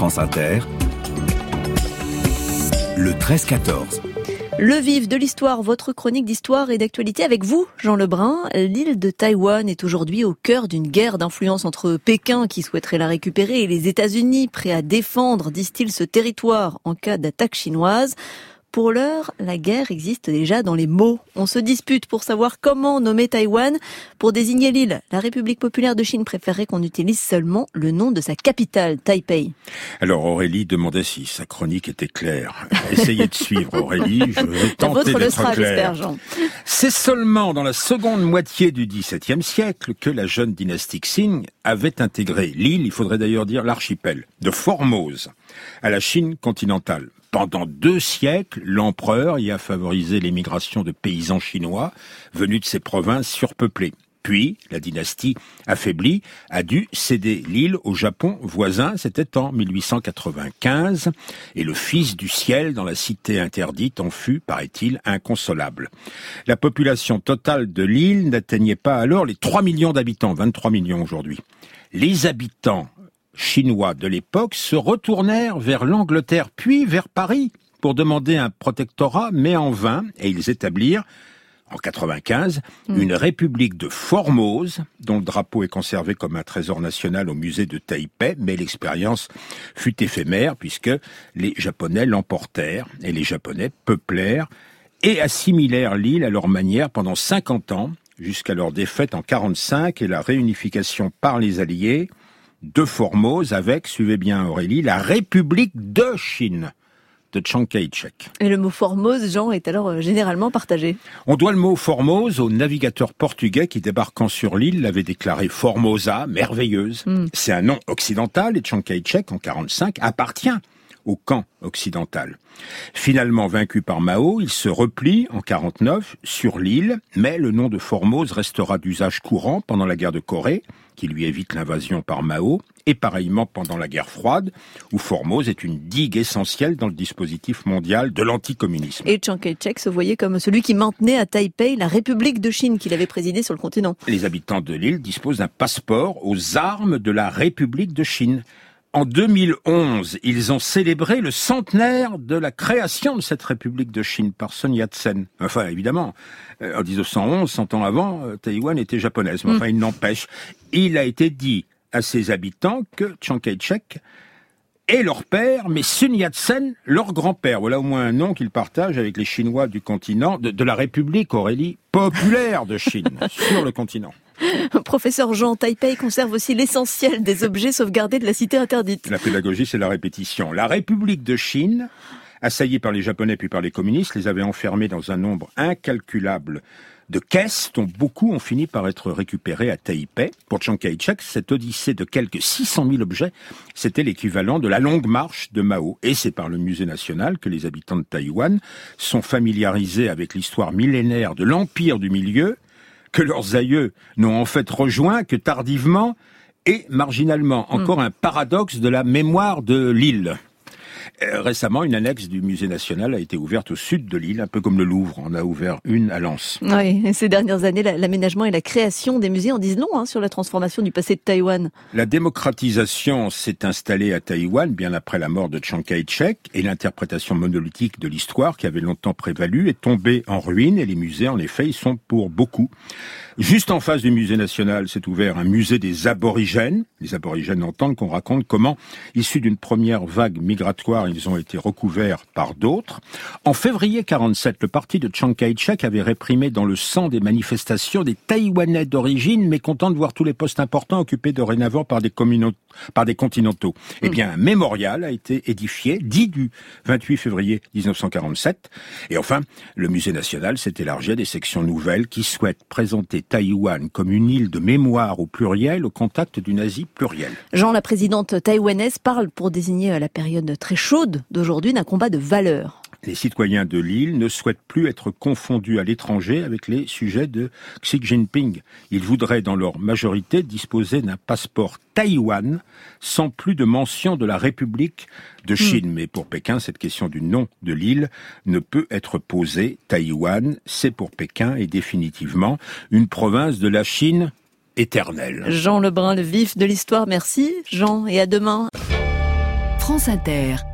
France Inter, le 13-14. Le vif de l'histoire, votre chronique d'histoire et d'actualité avec vous, Jean Lebrun. L'île de Taïwan est aujourd'hui au cœur d'une guerre d'influence entre Pékin, qui souhaiterait la récupérer, et les États-Unis, prêts à défendre, disent-ils, ce territoire en cas d'attaque chinoise. Pour l'heure, la guerre existe déjà dans les mots. On se dispute pour savoir comment nommer Taïwan. Pour désigner l'île, la République populaire de Chine préférerait qu'on utilise seulement le nom de sa capitale, Taipei. Alors Aurélie demandait si sa chronique était claire. Essayez de suivre Aurélie, je vais tenter d'être clair. C'est seulement dans la seconde moitié du XVIIe siècle que la jeune dynastie Qing avait intégré l'île, il faudrait d'ailleurs dire l'archipel, de Formose à la Chine continentale. Pendant 2 siècles, l'empereur y a favorisé l'émigration de paysans chinois venus de ces provinces surpeuplées. Puis, la dynastie affaiblie a dû céder l'île au Japon voisin, c'était en 1895, et le fils du ciel dans la cité interdite en fut, paraît-il, inconsolable. La population totale de l'île n'atteignait pas alors les 3 millions d'habitants, 23 millions aujourd'hui. Les habitants chinois de l'époque se retournèrent vers l'Angleterre puis vers Paris pour demander un protectorat, mais en vain, et ils établirent en 95 une république de Formose dont le drapeau est conservé comme un trésor national au musée de Taipei, mais l'expérience fut éphémère puisque les Japonais l'emportèrent et les Japonais peuplèrent et assimilèrent l'île à leur manière pendant 50 ans jusqu'à leur défaite en 45 et la réunification par les Alliés de Formose avec, suivez bien Aurélie, la République de Chine de Chiang Kai-shek. Et le mot Formose, Jean, est alors généralement partagé. On doit le mot Formose au navigateur portugais qui, débarquant sur l'île, l'avait déclaré Formosa, merveilleuse. C'est un nom occidental et Chiang Kai-shek, en 45, appartient au camp occidental. Finalement vaincu par Mao, il se replie en 49 sur l'île, mais le nom de Formose restera d'usage courant pendant la guerre de Corée, qui lui évite l'invasion par Mao, et pareillement pendant la guerre froide, où Formose est une digue essentielle dans le dispositif mondial de l'anticommunisme. Et Chiang Kai-shek se voyait comme celui qui maintenait à Taipei la République de Chine qu'il avait présidée sur le continent. Les habitants de l'île disposent d'un passeport aux armes de la République de Chine. En 2011, ils ont célébré le centenaire de la création de cette République de Chine par Sun Yat-sen. Enfin, évidemment, en 1911, 100 ans avant, Taïwan était japonaise. Mais enfin, il n'empêche, il a été dit à ses habitants que Chiang Kai-shek est leur père, mais Sun Yat-sen, leur grand-père. Voilà au moins un nom qu'ils partagent avec les Chinois du continent, de la République, Aurélie, populaire de Chine, sur le continent. Professeur Jean, Taipei conserve aussi l'essentiel des objets sauvegardés de la cité interdite. La pédagogie, c'est la répétition. La République de Chine, assaillie par les Japonais puis par les communistes, les avait enfermés dans un nombre incalculable de caisses dont beaucoup ont fini par être récupérées à Taipei. Pour Chiang Kai-shek, cette odyssée de quelques 600 000 objets, c'était l'équivalent de la longue marche de Mao. Et c'est par le musée national que les habitants de Taïwan sont familiarisés avec l'histoire millénaire de l'Empire du Milieu, que leurs aïeux n'ont en fait rejoint que tardivement et marginalement. Encore un paradoxe de la mémoire de l'île. Récemment, une annexe du musée national a été ouverte au sud de l'île, un peu comme le Louvre en a ouvert une à Lens. Oui, et ces dernières années, l'aménagement et la création des musées en disent long sur la transformation du passé de Taïwan. La démocratisation s'est installée à Taïwan bien après la mort de Chiang Kai-shek et l'interprétation monolithique de l'histoire qui avait longtemps prévalu est tombée en ruine et les musées, en effet, y sont pour beaucoup. Juste en face du musée national s'est ouvert un musée des aborigènes. Les aborigènes entendent qu'on raconte comment, issus d'une première vague migratoire, ils ont été recouverts par d'autres. En février 47, le parti de Chiang Kai-shek avait réprimé dans le sang des manifestations des Taïwanais d'origine, mécontents de voir tous les postes importants occupés dorénavant par des continentaux. Eh bien, un mémorial a été édifié, dit du 28 février 1947. Et enfin, le musée national s'est élargi à des sections nouvelles qui souhaitent présenter Taïwan comme une île de mémoire au pluriel, au contact d'une Asie plurielle. Jean, la présidente taïwanaise, parle pour désigner la période très chaude d'aujourd'hui d'un combat de valeurs. Les citoyens de l'île ne souhaitent plus être confondus à l'étranger avec les sujets de Xi Jinping. Ils voudraient, dans leur majorité, disposer d'un passeport Taïwan sans plus de mention de la République de Chine. Mais pour Pékin, cette question du nom de l'île ne peut être posée. Taïwan, c'est pour Pékin et définitivement une province de la Chine éternelle. Jean Lebrun, le vif de l'histoire. Merci Jean et à demain. France Inter.